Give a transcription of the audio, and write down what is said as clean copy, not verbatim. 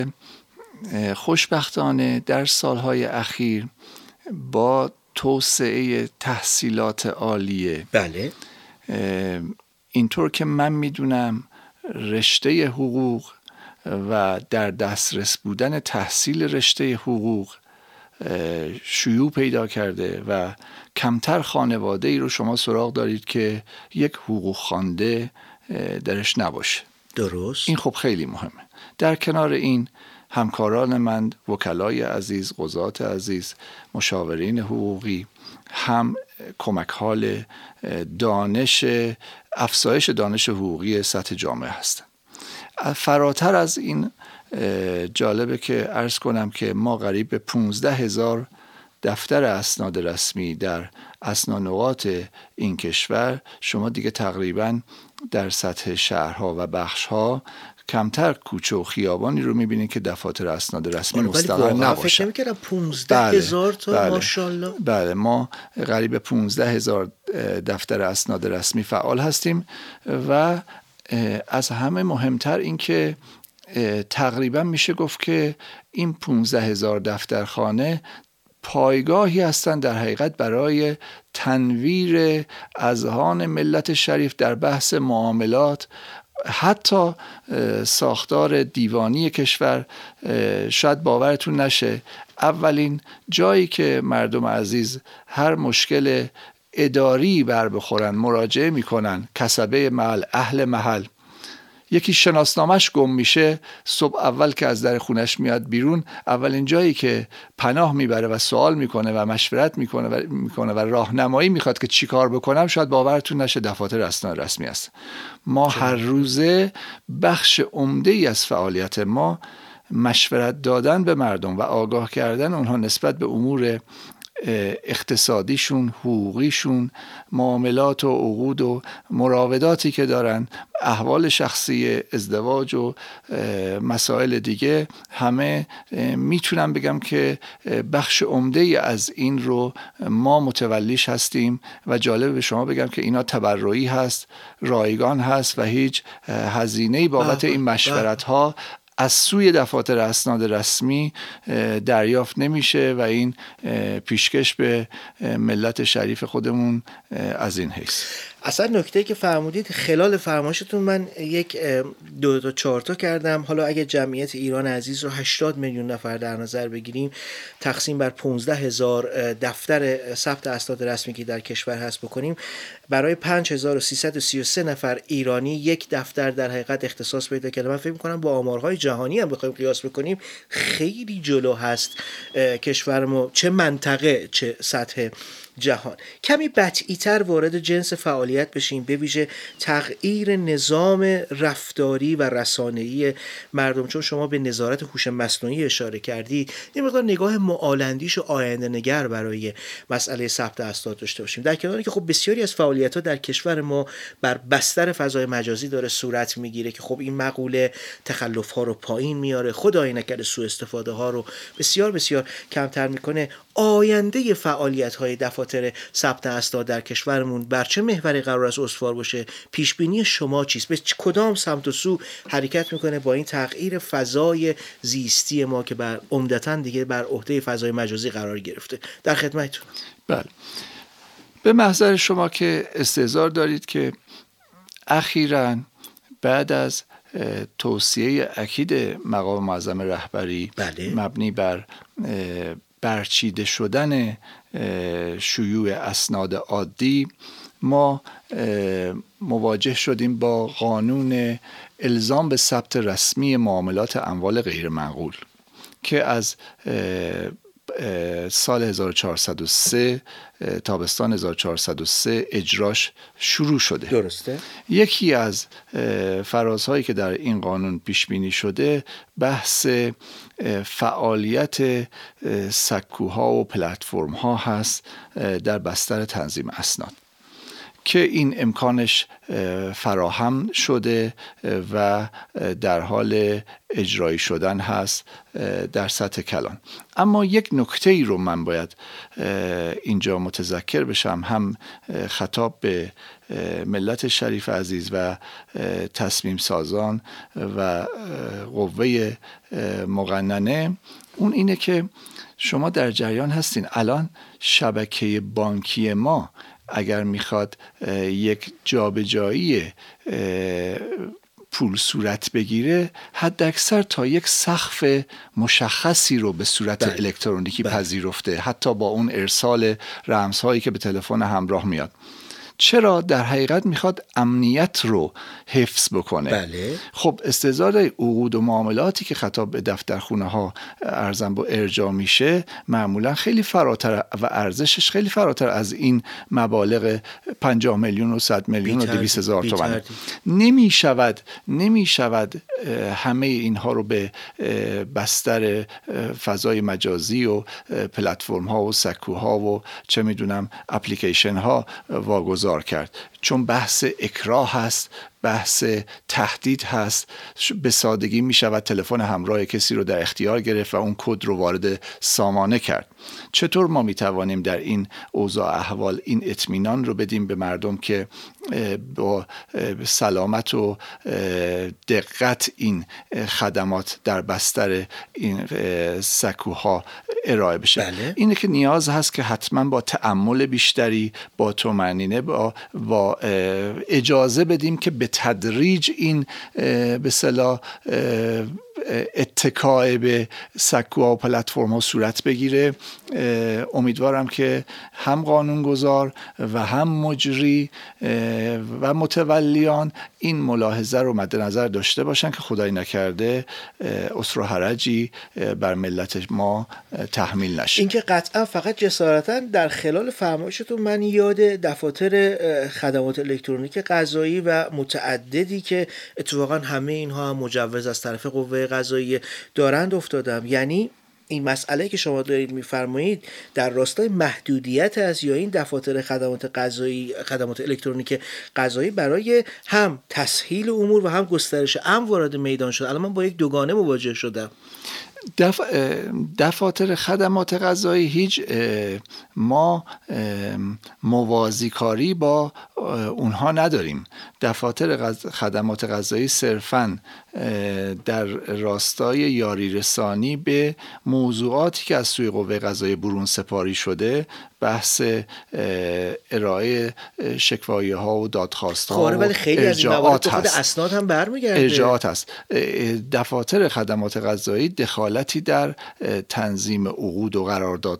خوشبختانه در سالهای اخیر با توسعه تحصیلات عالیه، بله، اینطور که من میدونم رشته حقوق و در دسترس بودن تحصیل رشته حقوق شیوع پیدا کرده و کمتر خانواده ای رو شما سراغ دارید که یک حقوق خوانده درش نباشه. درست. این خب خیلی مهمه. در کنار این همکاران من، وکلای عزیز، قضات عزیز، مشاورین حقوقی هم کمک حال افزایش دانش حقوقی سطح جامعه هستند. فراتر از این جالبه که عرض کنم که ما قریب به 15,000 دفتر اسناد رسمی در اسنانقاط این کشور، شما دیگه تقریباً در سطح شهرها و بخشها کمتر کوچه و خیابانی رو میبینید که دفتر اسناد رسمی مستقر نباشه. فکر نمی‌کردم 15,000 تا. ماشاءالله. بله، ما قریب 15,000 دفتر اسناد رسمی فعال هستیم و از همه مهمتر این که تقریبا میشه گفت که این 15,000 دفترخانه پایگاهی هستند در حقیقت برای تنویر اذهان ملت شریف در بحث معاملات. حتی ساختار دیوانی کشور، شاید باورتون نشه، اولین جایی که مردم عزیز هر مشکل اداری بر بخورن مراجعه میکنن، کسبه محل، اهل محل. یکی شناسنامش گم میشه، صبح اول که از در خونش میاد بیرون، اولین جایی که پناه میبره و سوال میکنه و مشورت میکنه و راهنمایی میخواد که چی کار بکنم، شاید باورتون نشه دفاتر اسناد رسمی است. ما هر روزه بخش عمده‌ای از فعالیت ما مشورت دادن به مردم و آگاه کردن اونها نسبت به امور اقتصادیشون، حقوقیشون، معاملات و عقود و مراوداتی که دارن، احوال شخصی، ازدواج و مسائل دیگه، همه میتونم بگم که بخش عمده‌ای از این رو ما متولیش هستیم و جالب به شما بگم که اینا تبرعی هست، رایگان هست و هیچ هزینه‌ای بابت این مشورت ها از سوی دفاتر اسناد رسمی دریافت نمیشه و این پیشکش به ملت شریف خودمون از این حیث. اصلا نکته که فرمودید خلال فرمایشتون من یک 2 تا 4 تا کردم. حالا اگه جمعیت ایران عزیز رو 80 میلیون نفر در نظر بگیریم، تقسیم بر 15,000 دفتر ثبت اسناد رسمی که در کشور هست بکنیم، برای 5333 نفر ایرانی یک دفتر در حقیقت اختصاص پیدا کرده. من فکر می‌کنم با آمارهای جهانی هم بخوایم قیاس بکنیم خیلی جلو هست کشور ما، چه منطقه چه سطح جهان. کمی بطعی‌تر وارد جنس فعالیت بشیم، به ویژه تغییر نظام رفتاری و رسانه‌ای مردم. چون شما به نظارت هوش مصنوعی اشاره کردی، یه مقدار نگاه معالندیش و آینده نگر برای مسئله ثبت اسناد داشته باشیم. در کناری که خب بسیاری از فعالیت‌ها در کشور ما بر بستر فضای مجازی داره صورت میگیره که خب این مقوله تخلف‌ها رو پایین میاره، خدای نکرده سوء استفاده ها رو بسیار بسیار کمتر میکنه. آینده فعالیت‌های دفاتر ثبت اسناد در کشورمون بر چه محوری قرار است استوار باشه؟ پیش بینی شما چیست؟ به کدام سمت و سو حرکت میکنه با این تغییر فضای زیستی ما که بر عمدتاً دیگه بر عهده فضای مجازی قرار گرفته؟ در خدمتتون. بله، به محضر شما که استحضار دارید که اخیراً بعد از توصیه اکید مقام معظم رهبری، بله، مبنی بر برچیده شدن شیوع اسناد عادی، ما مواجه شدیم با قانون الزام به ثبت رسمی معاملات اموال غیر منقول که از سال 1403 تابستان 1403 اجراش شروع شده. درسته؟ یکی از فرازهایی که در این قانون پیش بینی شده بحث فعالیت سکوها و پلتفرم ها هست در بستر تنظیم اسناد که این امکانش فراهم شده و در حال اجرایی شدن هست در سطح کلان. اما یک نکته ای رو من باید اینجا متذکر بشم، هم خطاب به ملت شریف عزیز و تصمیم سازان و قوه مقننه، اون اینه که شما در جریان هستین الان شبکه بانکی ما اگر میخواد یک جابجایی پول صورت بگیره، حد اکثر تا یک سقف مشخصی رو به صورت الکترونیکی پذیرفته، حتی با اون ارسال رمزهایی که به تلفن همراه میاد. چرا؟ در حقیقت میخواد امنیت رو حفظ بکنه. بله. خب استحضار عقود و معاملاتی که خطاب به دفترخونه ها ارزم با ارجاع میشه معمولا خیلی فراتر و ارزشش خیلی فراتر از این مبالغ 50 میلیون و 100 میلیون و 200 هزار تومان. نمیشود همه اینها رو به بستر فضای مجازی و پلتفرم ها و سکوها و چه میدونم اپلیکیشن ها واگذار کرد، چون بحث اکراه هست، بحث تهدید هست. به سادگی می شود تلفن همراه کسی رو در اختیار گرفت و اون کد رو وارد سامانه کرد. چطور ما می توانیم در این اوضاع احوال این اطمینان رو بدیم به مردم که با سلامت و دقت این خدمات در بستر این سکوها ارائه بشه؟ بله. اینه که نیاز هست که حتما با تأمل بیشتری، با طمأنینه، با اجازه بدیم که به تدریج این به اصطلاح اتکای به سکوها و پلتفرم ها صورت بگیره. امیدوارم که هم قانونگذار و هم مجری و متولیان این ملاحظه رو مد نظر داشته باشن که خدای نکرده اسر و حرجی بر ملت ما تحمیل نشه. این که قطعا فقط جسارتا در خلال فرمایشتون من یاد دفاتر خدمات الکترونیک قضایی و متعددی که اتفاقا همه اینها هم مجوز از طرف قوه قضاییه دارند افتادم. یعنی این مسئله که شما دارید میفرمایید در راستای محدودیت است، یا این دفاتر خدمات قضایی، خدمات الکترونیک قضایی برای هم تسهیل امور و هم گسترش امن وارد میدان شد؟ الان من با یک دوگانه مواجه شدم. دفاتر خدمات قضایی هیچ ما موازیکاری با اونها نداریم. دفاتر خدمات قضایی صرفاً در راستای یاری رسانی به موضوعاتی که از سوی قوه قضاییه برون سپاری شده، بحث ارائه شکوایه ها و دادخواست ها و ولی خیلی از این موارد خود اسناد هم برمیگرده. ارجاعات هست. دفاتر خدمات قضایی دخالتی در تنظیم عقود و قراردادها